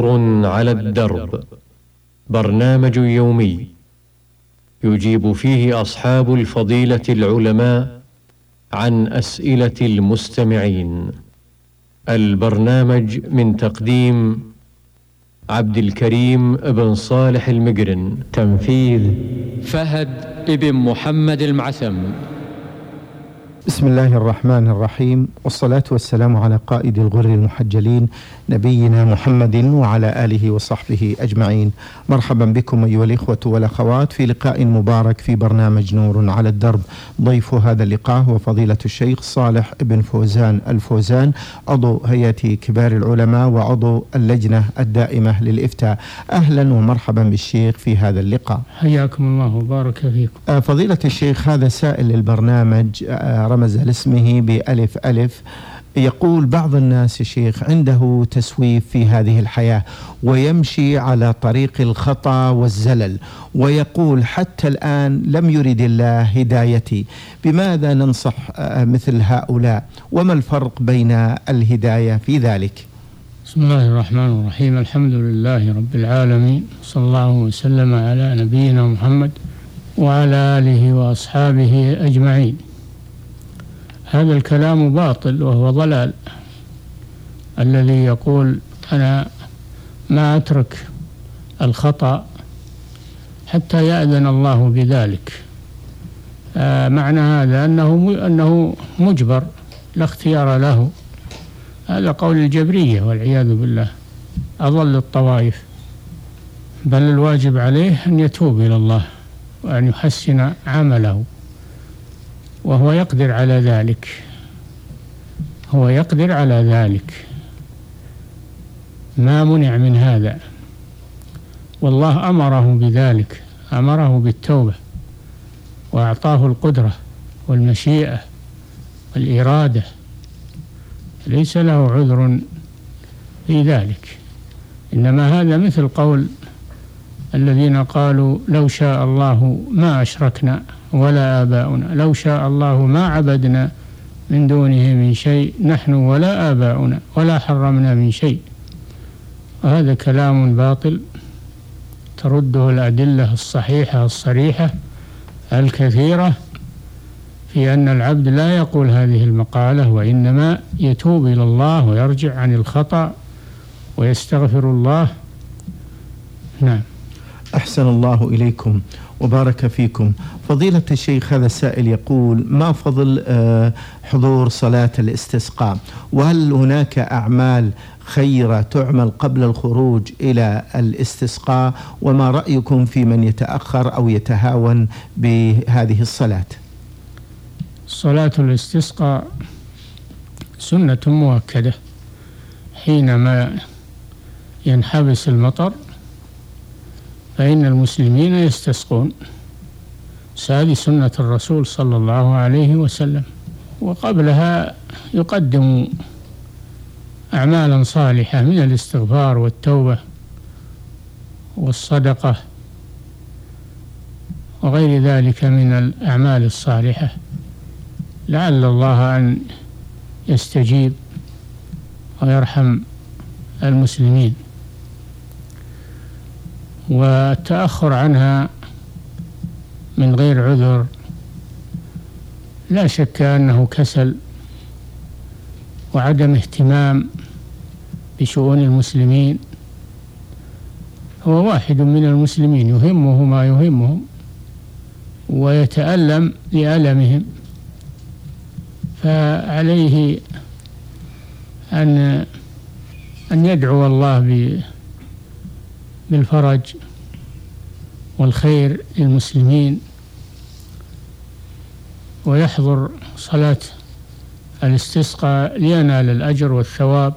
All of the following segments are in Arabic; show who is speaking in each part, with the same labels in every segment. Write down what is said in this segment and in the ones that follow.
Speaker 1: على الدرب، برنامج يومي يجيب فيه أصحاب الفضيلة العلماء عن أسئلة المستمعين. البرنامج من تقديم عبد الكريم بن صالح المقرن، تنفيذ فهد بن محمد المعثم.
Speaker 2: بسم الله الرحمن الرحيم، والصلاة والسلام على قائد الغر المحجلين نبينا محمد وعلى آله وصحبه أجمعين. مرحبا بكم أيها الإخوة والأخوات في لقاء مبارك في برنامج نور على الدرب. ضيف هذا اللقاء هو فضيلة الشيخ صالح بن فوزان الفوزان، عضو هيئة كبار العلماء وعضو اللجنة الدائمة للإفتاء. أهلا ومرحبا بالشيخ في هذا اللقاء.
Speaker 3: حياكم الله وبارك فيكم.
Speaker 2: فضيلة الشيخ، هذا سائل للبرنامج رمز لاسمه بألف ألف، يقول: بعض الناس يا شيخ عنده تسويف في هذه الحياة ويمشي على طريق الخطأ والزلل، ويقول حتى الآن لم يرد الله هدايتي. بماذا ننصح مثل هؤلاء، وما الفرق بين الهداية في ذلك؟
Speaker 3: بسم الله الرحمن الرحيم، الحمد لله رب العالمين، صلى الله وسلم على نبينا محمد وعلى آله وأصحابه أجمعين. هذا الكلام باطل وهو ضلال، الذي يقول أنا ما أترك الخطأ حتى يأذن الله بذلك. معنى هذا أنه مجبر لا اختيار له. هذا قول الجبرية والعياذ بالله، أضل الطوائف. بل الواجب عليه أن يتوب إلى الله وأن يحسن عمله، وهو يقدر على ذلك، هو يقدر على ذلك، ما منع من هذا، والله أمره بذلك، أمره بالتوبة وأعطاه القدرة والمشيئة والإرادة، ليس له عذر في ذلك. إنما هذا مثل قول الذين قالوا لو شاء الله ما أشركنا ولا آباؤنا، لو شاء الله ما عبدنا من دونه من شيء نحن ولا آباؤنا ولا حرمنا من شيء. وهذا كلام باطل ترده الأدلة الصحيحة الصريحة الكثيرة في أن العبد لا يقول هذه المقالة، وإنما يتوب إلى الله ويرجع عن الخطأ ويستغفر الله. نعم.
Speaker 2: أحسن الله إليكم وبارك فيكم. فضيلة الشيخ، هذا السائل يقول: ما فضل حضور صلاة الاستسقاء؟ وهل هناك أعمال خيرة تعمل قبل الخروج إلى الاستسقاء؟ وما رأيكم في من يتأخر أو يتهاون بهذه الصلاة؟
Speaker 3: صلاة الاستسقاء سنة مؤكدة حينما ينحبس المطر، فإن المسلمين يستسقون. هذه سنة الرسول صلى الله عليه وسلم. وقبلها يقدم أعمالا صالحة من الاستغفار والتوبة والصدقة وغير ذلك من الأعمال الصالحة، لعل الله أن يستجيب ويرحم المسلمين. والتأخر عنها من غير عذر لا شك أنه كسل وعدم اهتمام بشؤون المسلمين. هو واحد من المسلمين يهمه ما يهمهم ويتألم لألمهم، فعليه أن يدعو الله بالفرج والخير للمسلمين، ويحضر صلاة الاستسقاء لينال الأجر والثواب،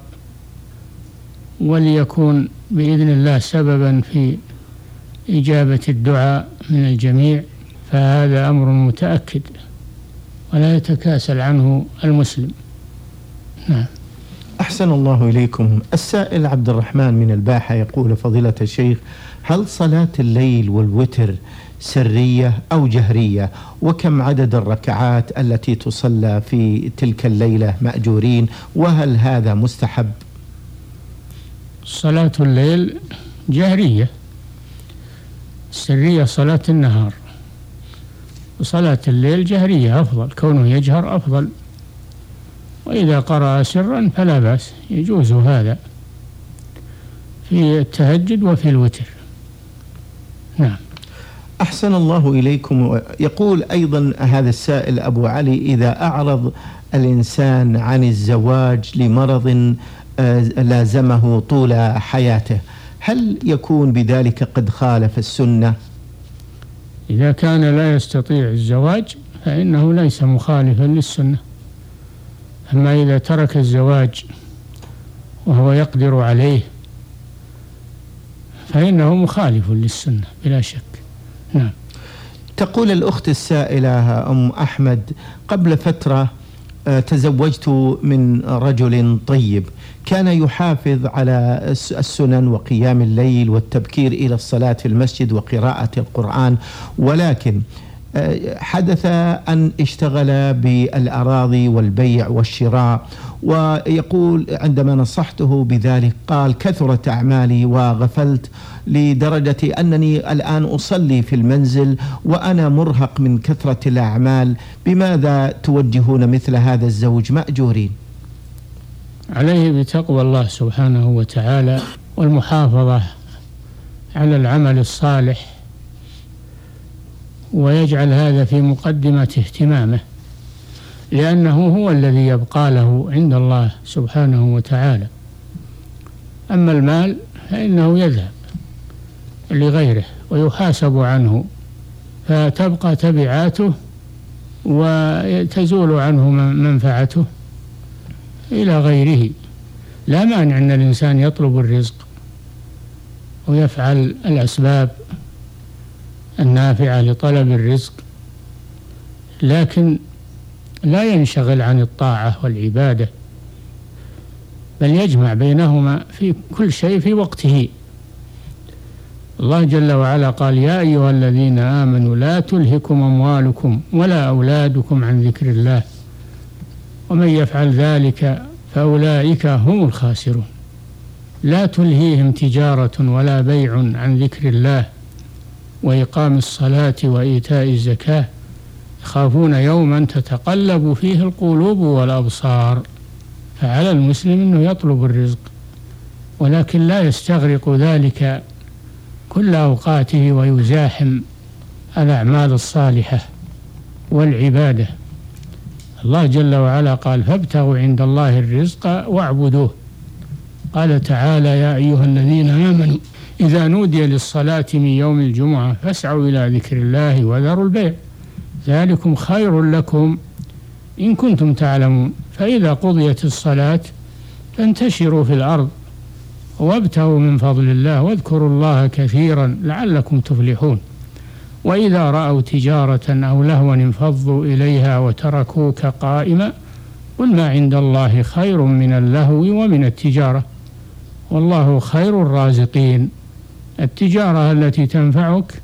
Speaker 3: وليكون بإذن الله سببا في إجابة الدعاء من الجميع. فهذا أمر متأكد ولا يتكاسل عنه المسلم. نعم.
Speaker 2: أحسن الله إليكم. السائل عبد الرحمن من الباحة يقول: فضيلة الشيخ، هل صلاة الليل والوتر سرية أو جهرية؟ وكم عدد الركعات التي تصلى في تلك الليلة مأجورين؟ وهل هذا مستحب؟
Speaker 3: صلاة الليل جهرية، السرية صلاة النهار، وصلاة الليل جهرية أفضل، كونه يجهر أفضل، وإذا قرأ سرا فلا بأس، يجوز هذا في التهجد وفي الوتر. نعم.
Speaker 2: أحسن الله إليكم. يقول أيضا هذا السائل أبو علي: إذا أعرض الإنسان عن الزواج لمرض لازمه طول حياته، هل يكون بذلك قد خالف السنة؟
Speaker 3: إذا كان لا يستطيع الزواج فإنه ليس مخالفا للسنة، أما إذا ترك الزواج وهو يقدر عليه فإنه مخالف للسنة بلا شك. نعم.
Speaker 2: تقول الأخت السائلة أم أحمد: قبل فترة تزوجت من رجل طيب، كان يحافظ على السنن وقيام الليل والتبكير إلى الصلاة في المسجد وقراءة القرآن، ولكن حدث أن اشتغل بالأراضي والبيع والشراء، ويقول عندما نصحته بذلك قال: كثرت أعمالي وغفلت لدرجة أنني الآن أصلي في المنزل وأنا مرهق من كثرة الأعمال، بماذا توجهون مثل هذا الزوج مأجورين؟
Speaker 3: عليه بتقوى الله سبحانه وتعالى والمحافظة على العمل الصالح، ويجعل هذا في مقدمة اهتمامه، لأنه هو الذي يبقى له عند الله سبحانه وتعالى. أما المال فإنه يذهب لغيره ويحاسب عنه، فتبقى تبعاته وتزول عنه منفعته إلى غيره. لا مانع أن الإنسان يطلب الرزق ويفعل الأسباب النافعة لطلب الرزق، لكن لا ينشغل عن الطاعة والعبادة، بل يجمع بينهما في كل شيء في وقته. الله جل وعلا قال: يا أيها الذين آمنوا لا تلهكم أموالكم ولا أولادكم عن ذكر الله ومن يفعل ذلك فأولئك هم الخاسرون. لا تلهيهم تجارة ولا بيع عن ذكر الله وإقام الصلاة وإيتاء الزكاة يخافون يوما تتقلب فيه القلوب والأبصار. فعلى المسلم أنه يطلب الرزق، ولكن لا يستغرق ذلك كل أوقاته ويزاحم الأعمال الصالحة والعبادة. الله جل وعلا قال: فابتغوا عند الله الرزق واعبدوه. قال تعالى: يا أيها الذين آمنوا إذا نودي للصلاة من يوم الجمعة فاسعوا إلى ذكر الله وذروا البيع ذلكم خير لكم إن كنتم تعلمون، فإذا قضيت الصلاة فانتشروا في الأرض وابتغوا من فضل الله واذكروا الله كثيرا لعلكم تفلحون. وإذا رأوا تجارة أو لهوا انفضوا إليها وتركوك قائما قل ما عند الله خير من اللهو ومن التجارة والله خير الرازقين. التجارة التي تنفعك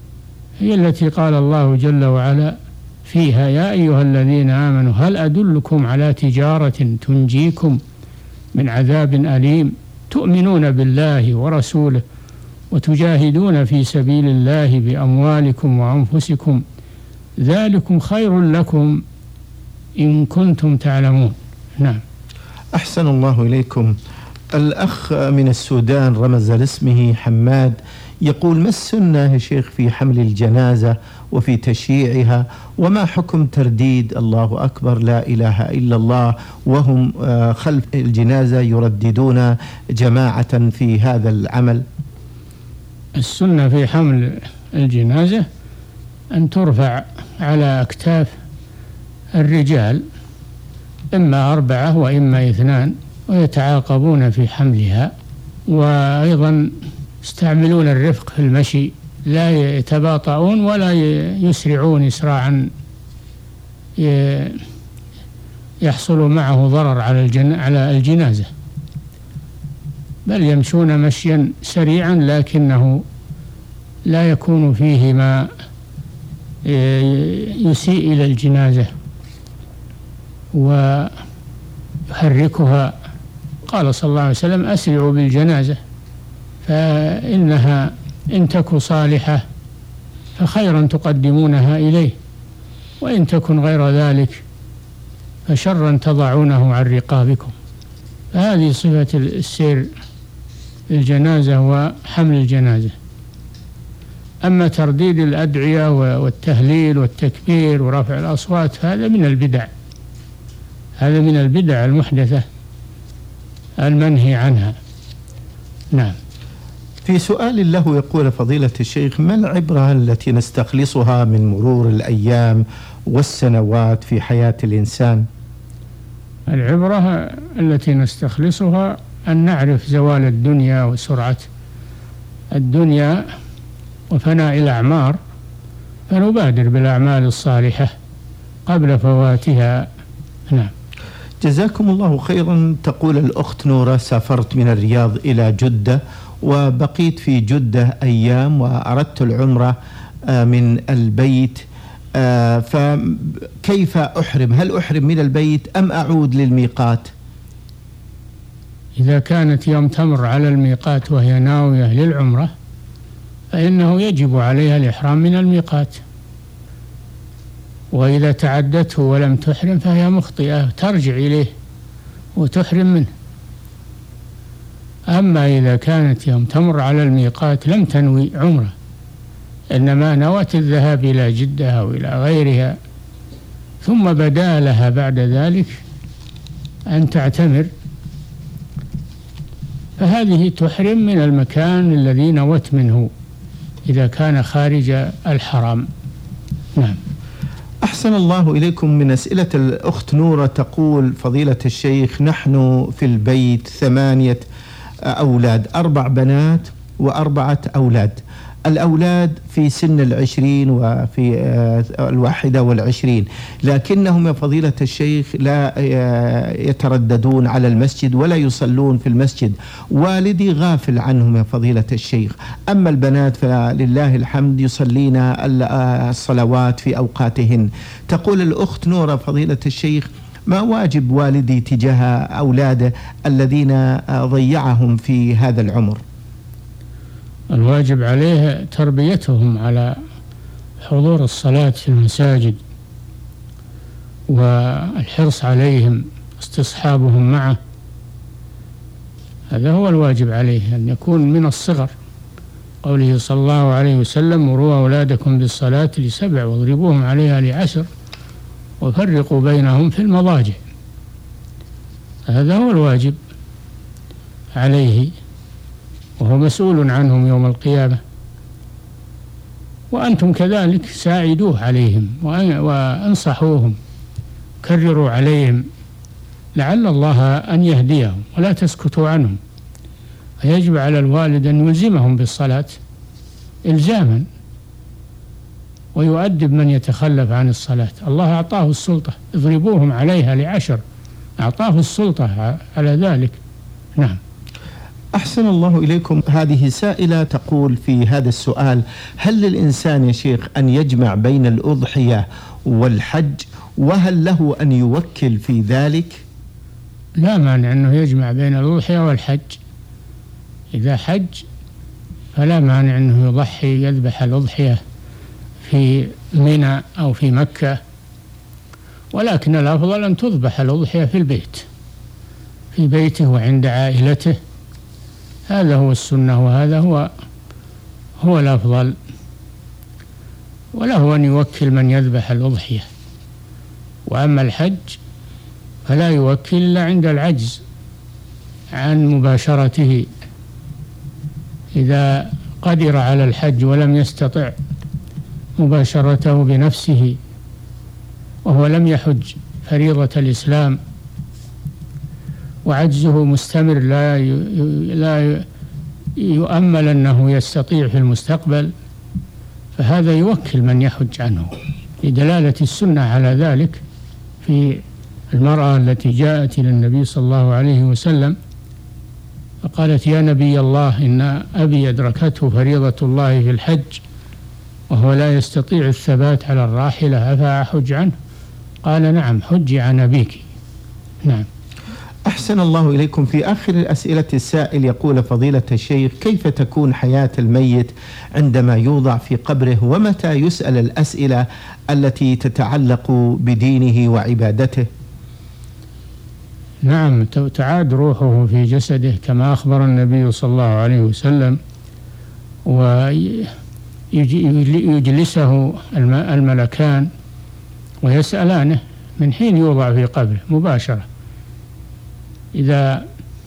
Speaker 3: هي التي قال الله جل وعلا فيها: يا أيها الذين آمنوا هل أدلكم على تجارة تنجيكم من عذاب أليم تؤمنون بالله ورسوله وتجاهدون في سبيل الله بأموالكم وأنفسكم ذلكم خير لكم إن كنتم تعلمون. نعم.
Speaker 2: أحسن الله إليكم. الأخ من السودان رمز لاسمه حماد يقول: ما السنة يا شيخ في حمل الجنازة وفي تشييعها، وما حكم ترديد الله أكبر لا إله إلا الله وهم خلف الجنازة يرددون جماعة في هذا العمل؟
Speaker 3: السنة في حمل الجنازة أن ترفع على أكتاف الرجال، إما 4 وإما 2، ويتعاقبون في حملها، وأيضا يستعملون الرفق في المشي، لا يتباطؤون ولا يسرعون إسراعا يحصل معه ضرر على الجنازة، بل يمشون مشيا سريعا لكنه لا يكون فيه ما يسيء إلى الجنازة ويحركها. قال صلى الله عليه وسلم: أسرعوا بالجنازة فإنها إن تك صالحة فخيرا تقدمونها إليه، وإن تكن غير ذلك فشرا تضعونه عن رقابكم. فهذه صفة السير الجنازة وحمل الجنازة. أما ترديد الأدعية والتهليل والتكبير ورفع الأصوات هذا من البدع، هذا من البدع المحدثة المنهي عنها. نعم.
Speaker 2: في سؤال له يقول فضيلة الشيخ: ما العبرة التي نستخلصها من مرور الأيام والسنوات في حياة الإنسان؟
Speaker 3: العبرة التي نستخلصها أن نعرف زوال الدنيا وسرعة الدنيا وفناء الأعمار، فنبادر بالأعمال الصالحة قبل فواتها. نعم.
Speaker 2: جزاكم الله خيرا. تقول الأخت نورة: سافرت من الرياض إلى جدة وبقيت في جدة أيام وأردت العمرة من البيت، فكيف أحرم؟ هل أحرم من البيت أم أعود للميقات؟
Speaker 3: إذا كانت يوم تمر على الميقات وهي ناوية للعمرة فإنه يجب عليها الإحرام من الميقات، وإذا تعدته ولم تحرم فهي مخطئة ترجع إليه وتحرم منه. أما إذا كانت يوم تمر على الميقات لم تنوي عمرة، إنما نوت الذهاب إلى جدة أو إلى غيرها، ثم بدا لها بعد ذلك أن تعتمر، فهذه تحرم من المكان الذي نوت منه إذا كان خارج الحرم. نعم.
Speaker 2: أحسن الله إليكم. من أسئلة الأخت نورة تقول: فضيلة الشيخ، نحن في البيت 8 أولاد، 4 بنات و4 أولاد. الأولاد في سن 20 وفي 21، لكنهم يا فضيلة الشيخ لا يترددون على المسجد ولا يصلون في المسجد. والدي غافل عنهم يا فضيلة الشيخ. أما البنات فلله الحمد يصلين الصلوات في أوقاتهن. تقول الأخت نورة: فضيلة الشيخ، ما واجب والدي تجاه أولاده الذين ضيعهم في هذا العمر؟
Speaker 3: الواجب عليه تربيتهم على حضور الصلاة في المساجد والحرص عليهم، استصحابهم معه، هذا هو الواجب عليه، أن يكون من الصغر. قوله صلى الله عليه وسلم: مروا أولادكم بالصلاة ل7 واضربوهم عليها ل10 وفرقوا بينهم في المضاجع. هذا هو الواجب عليه، وهو مسؤول عنهم يوم القيامة. وأنتم كذلك ساعدوه عليهم وانصحوهم، كرروا عليهم لعل الله أن يهديهم، ولا تسكتوا عنهم. فيجب على الوالد أن يلزمهم بالصلاة إلزاما، ويؤدب من يتخلف عن الصلاة. الله أعطاه السلطة، اضربوهم عليها ل10، أعطاه السلطة على ذلك. نعم.
Speaker 2: أحسن الله إليكم. هذه سائلة تقول في هذا السؤال: هل للإنسان يا شيخ أن يجمع بين الأضحية والحج، وهل له أن يوكل في ذلك؟
Speaker 3: لا مانع أنه يجمع بين الأضحية والحج. إذا حج فلا مانع أنه يضحي، يذبح الأضحية في منى أو في مكة، ولكن الأفضل أن تذبح الأضحية في البيت، في بيته وعند عائلته. هذا هو السنة، وهذا هو الأفضل. وله أن يوكل من يذبح الأضحية. وأما الحج فلا يوكل إلا عند العجز عن مباشرته. إذا قدر على الحج ولم يستطع مباشرته بنفسه وهو لم يحج فريضة الإسلام وعجزه مستمر، لا يؤمل أنه يستطيع في المستقبل، فهذا يوكل من يحج عنه، لدلالة السنة على ذلك في المرأة التي جاءت إلى النبي صلى الله عليه وسلم فقالت: يا نبي الله، إن أبي أدركته فريضة الله في الحج وهو لا يستطيع الثبات على الراحلة، أفأحج عنه؟ قال: نعم، حجي عن أبيك. نعم.
Speaker 2: أحسن الله إليكم. في آخر الأسئلة السائل يقول: فضيلة الشيخ، كيف تكون حياة الميت عندما يوضع في قبره، ومتى يسأل الأسئلة التي تتعلق بدينه وعبادته؟
Speaker 3: نعم، تعاد روحه في جسده كما أخبر النبي صلى الله عليه وسلم، ويجلسه الملكان ويسألانه من حين يوضع في قبره مباشرة. إذا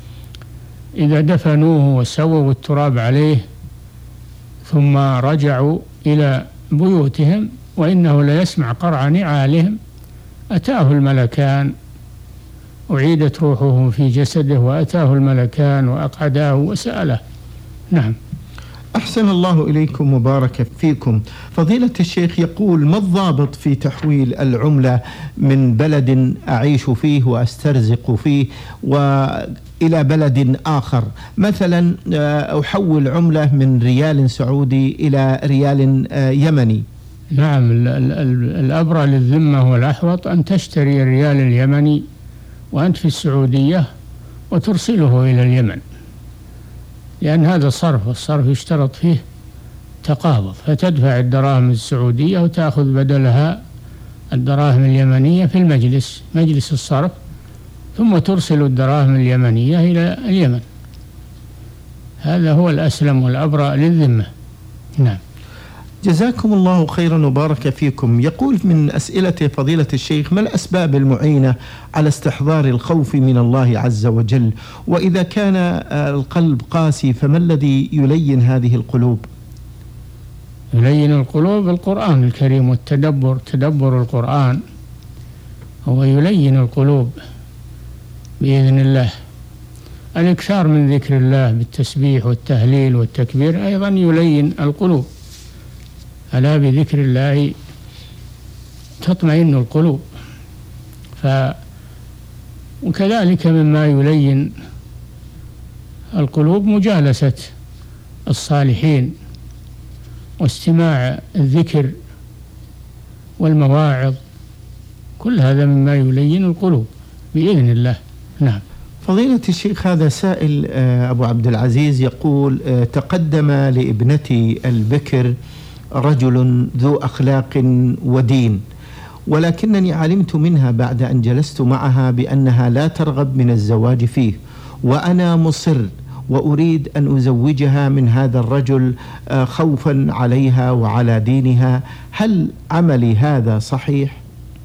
Speaker 3: دفنوه وسووا التراب عليه ثم رجعوا إلى بيوتهم وإنه ليسمع قرع نعالهم، أتاه الملكان، أعيدت روحه في جسده وأتاه الملكان وأقعداه وسأله. نعم.
Speaker 2: أحسن الله إليكم وبارك فيكم. فضيلة الشيخ يقول: ما الضابط في تحويل العملة من بلد أعيش فيه وأسترزق فيه وإلى بلد آخر؟ مثلا أحول عملة من ريال سعودي إلى ريال يمني.
Speaker 3: نعم، الأبرى للذمة والأحوط أن تشتري الريال اليمني وأنت في السعودية وترسله إلى اليمن، لأن هذا صرف، والصرف يشترط فيه تقابض، فتدفع الدراهم السعودية وتأخذ بدلها الدراهم اليمنية في مجلس الصرف، ثم ترسل الدراهم اليمنية إلى اليمن. هذا هو الأسلم والأبرأ للذمة. نعم.
Speaker 2: جزاكم الله خيرا وبارك فيكم. يقول من أسئلة فضيلة الشيخ: ما الأسباب المعينة على استحضار الخوف من الله عز وجل؟ وإذا كان القلب قاسي فما الذي يلين هذه القلوب؟
Speaker 3: يلين القلوب القرآن الكريم والتدبر، تدبر القرآن هو يلين القلوب بإذن الله. الإكثار من ذكر الله بالتسبيح والتهليل والتكبير أيضا يلين القلوب. ألا بذكر الله تطمئن القلوب. وكذلك مما يلين القلوب مجالسة الصالحين واستماع الذكر والمواعظ، كل هذا مما يلين القلوب بإذن الله. نعم.
Speaker 2: فضيلة الشيخ، هذا سائل أبو عبد العزيز يقول: تقدم لابنتي البكر رجل ذو أخلاق ودين، ولكنني علمت منها بعد أن جلست معها بأنها لا ترغب من الزواج فيه، وأنا مصر وأريد أن أزوجها من هذا الرجل خوفا عليها وعلى دينها. هل عملي هذا صحيح؟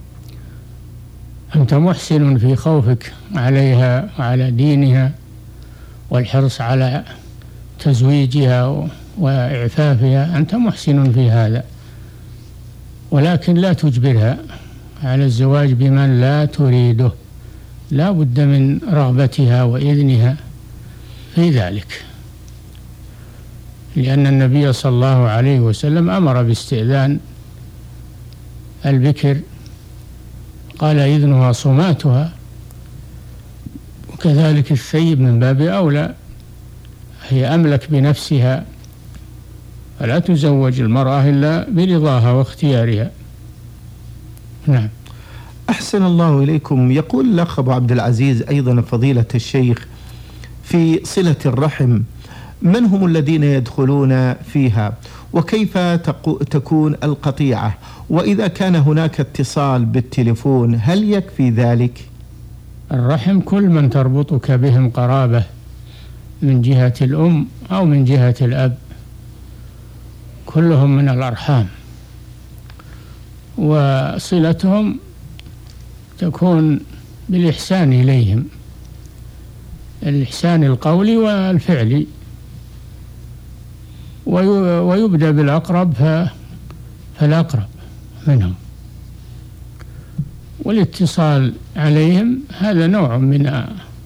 Speaker 3: أنت محسن في خوفك عليها وعلى دينها والحرص على تزويجها وإعفافها، أنت محسن في هذا، ولكن لا تجبرها على الزواج بمن لا تريده، لا بد من رغبتها وإذنها في ذلك، لأن النبي صلى الله عليه وسلم أمر باستئذان البكر، قال: إذنها صماتها. وكذلك الثيب من باب أولى، هي أملك بنفسها، فلا تزوج المرأة إلا برضاها واختيارها. نعم.
Speaker 2: أحسن الله إليكم. يقول الأخ أبو عبد العزيز أيضا: فضيلة الشيخ، في صلة الرحم من هم الذين يدخلون فيها؟ وكيف تكون القطيعة؟ وإذا كان هناك اتصال بالتليفون هل يكفي ذلك؟
Speaker 3: الرحم كل من تربطك بهم قرابة من جهة الأم أو من جهة الأب، كلهم من الأرحام، وصلتهم تكون بالإحسان إليهم، الإحسان القولي والفعلي، ويبدأ بالأقرب فالأقرب منهم، والاتصال عليهم هذا نوع من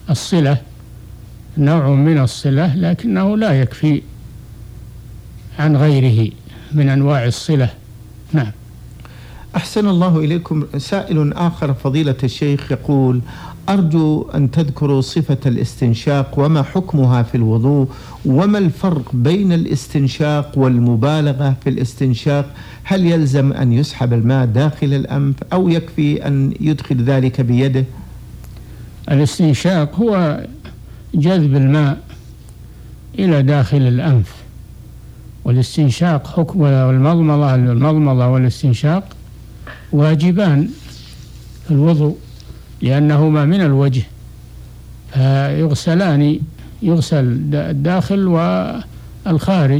Speaker 3: الصلة، لكنه لا يكفي عن غيره من أنواع الصلة. نعم.
Speaker 2: أحسن الله إليكم. سائل آخر فضيلة الشيخ يقول: أرجو أن تذكروا صفة الاستنشاق وما حكمها في الوضوء، وما الفرق بين الاستنشاق والمبالغة في الاستنشاق؟ هل يلزم أن يسحب الماء داخل الأنف أو يكفي أن يدخل ذلك بيده؟
Speaker 3: الاستنشاق هو جذب الماء إلى داخل الأنف، والاستنشاق حكم، والمضمضة والاستنشاق واجبان في الوضوء لأنهما من الوجه، فيغسلان، يغسل الداخل والخارج،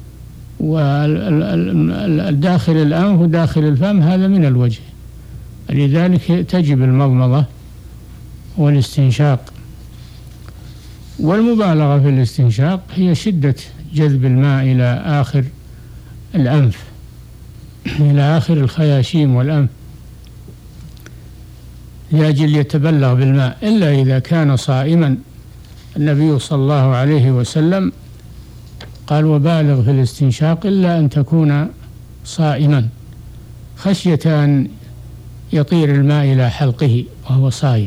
Speaker 3: والداخل الأنف وداخل الفم هذا من الوجه، لذلك تجب المضمضة والاستنشاق. والمبالغة في الاستنشاق هي شدة جذب الماء إلى آخر الأنف، إلى آخر الخياشيم والأنف، لأجل يتبلغ بالماء، إلا إذا كان صائما. النبي صلى الله عليه وسلم قال: وبالغ في الاستنشاق إلا أن تكون صائما، خشية أن يطير الماء إلى حلقه وهو صائم.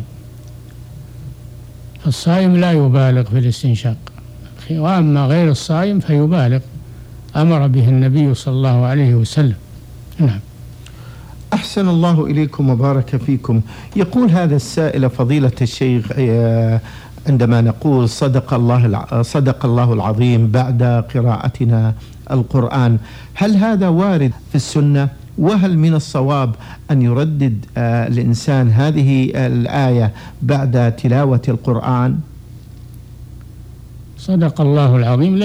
Speaker 3: الصائم لا يبالغ في الاستنشاق، وأما غير الصائم فيبالغ، أمر به النبي صلى الله عليه وسلم. نعم.
Speaker 2: أحسن الله إليكم وبارك فيكم. يقول هذا السائل: فضيلة الشيخ، عندما نقول صدق الله العظيم بعد قراءتنا القرآن، هل هذا وارد في السنة؟ وهل من الصواب أن يردد الإنسان هذه الآية بعد تلاوة القرآن؟
Speaker 3: صدق الله العظيم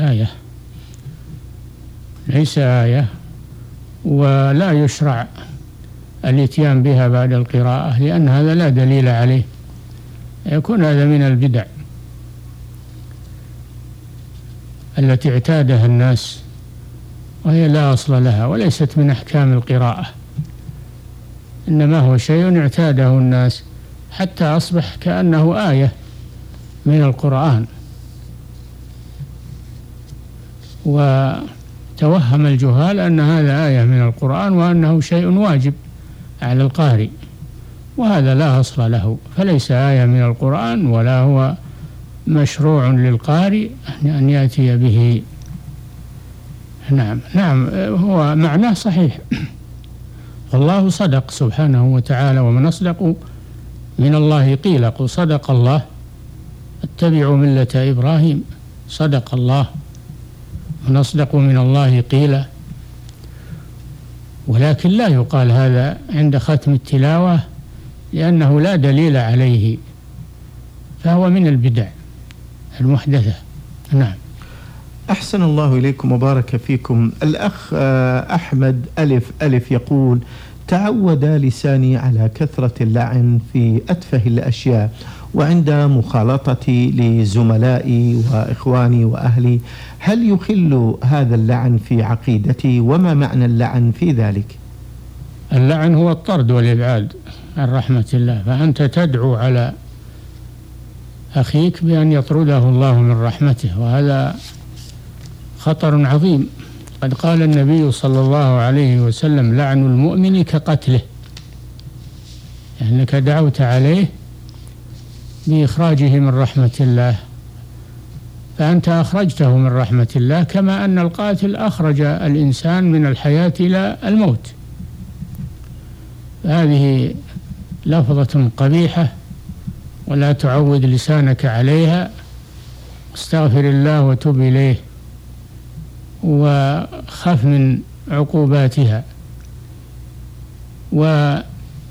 Speaker 3: ليس آية، ولا يشرع الاتيان بها بعد القراءة، لأن هذا لا دليل عليه، يكون هذا من البدع التي اعتادها الناس، وهي لا أصل لها وليست من أحكام القراءة، إنما هو شيء اعتاده الناس حتى أصبح كأنه آية من القرآن، وتوهم الجهال أن هذا آية من القرآن وأنه شيء واجب على القارئ، وهذا لا أصل له، فليس آية من القرآن ولا هو مشروع للقارئ أن يأتي به. نعم هو معناه صحيح، والله صدق سبحانه وتعالى: ومن أصدق من الله قيل، قل صدق الله، اتبعوا ملة إبراهيم، صدق الله، من أصدق من الله قيل. ولكن لا يقال هذا عند ختم التلاوة لأنه لا دليل عليه، فهو من البدع المحدثة. نعم.
Speaker 2: أحسن الله إليكم وبارك فيكم. الأخ أحمد ألف يقول: تعود لساني على كثرة اللعن في أتفه الأشياء، وعند مخالطتي لزملائي وإخواني وأهلي، هل يخل هذا اللعن في عقيدتي؟ وما معنى اللعن في ذلك؟
Speaker 3: اللعن هو الطرد والإبعاد عن رحمة الله، فأنت تدعو على أخيك بأن يطرده الله من رحمته، وهذا خطر عظيم. قد قال النبي صلى الله عليه وسلم: لعن المؤمن كقتله، أنك دعوت عليه بإخراجه من رحمة الله، فأنت أخرجته من رحمة الله، كما أن القاتل أخرج الإنسان من الحياة إلى الموت. هذه لفظة قبيحة، ولا تعود لسانك عليها، استغفر الله وتب إليه، وخف من عقوباتها. وإذا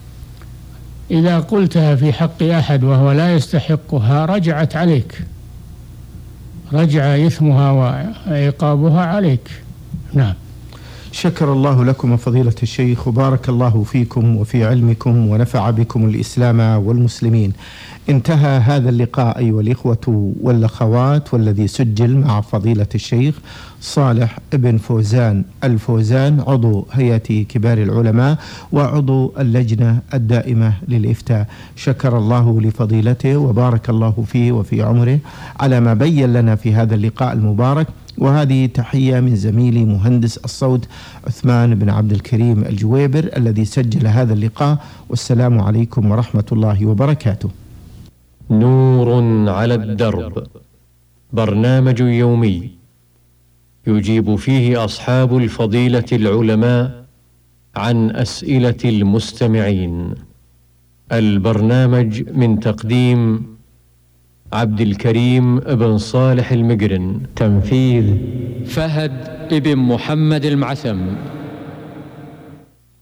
Speaker 3: قلتها في حق أحد وهو لا يستحقها رجعت عليك، رجع إثمها وعقابها عليك. نعم.
Speaker 2: شكر الله لكم فضيلة الشيخ، وبارك الله فيكم وفي علمكم، ونفع بكم الإسلام والمسلمين. انتهى هذا اللقاء أيها الإخوة والأخوات، والذي سجل مع فضيلة الشيخ صالح ابن فوزان الفوزان، عضو هيئة كبار العلماء وعضو اللجنة الدائمة للإفتاء. شكر الله لفضيلته وبارك الله فيه وفي عمره على ما بين لنا في هذا اللقاء المبارك. وهذه تحية من زميلي مهندس الصوت عثمان بن عبد الكريم الجويبر الذي سجل هذا اللقاء، والسلام عليكم ورحمة الله وبركاته.
Speaker 1: نور على الدرب، برنامج يومي يجيب فيه أصحاب الفضيلة العلماء عن أسئلة المستمعين. البرنامج من تقديم عبد الكريم بن صالح المقرن، تنفيذ فهد بن محمد المعثم.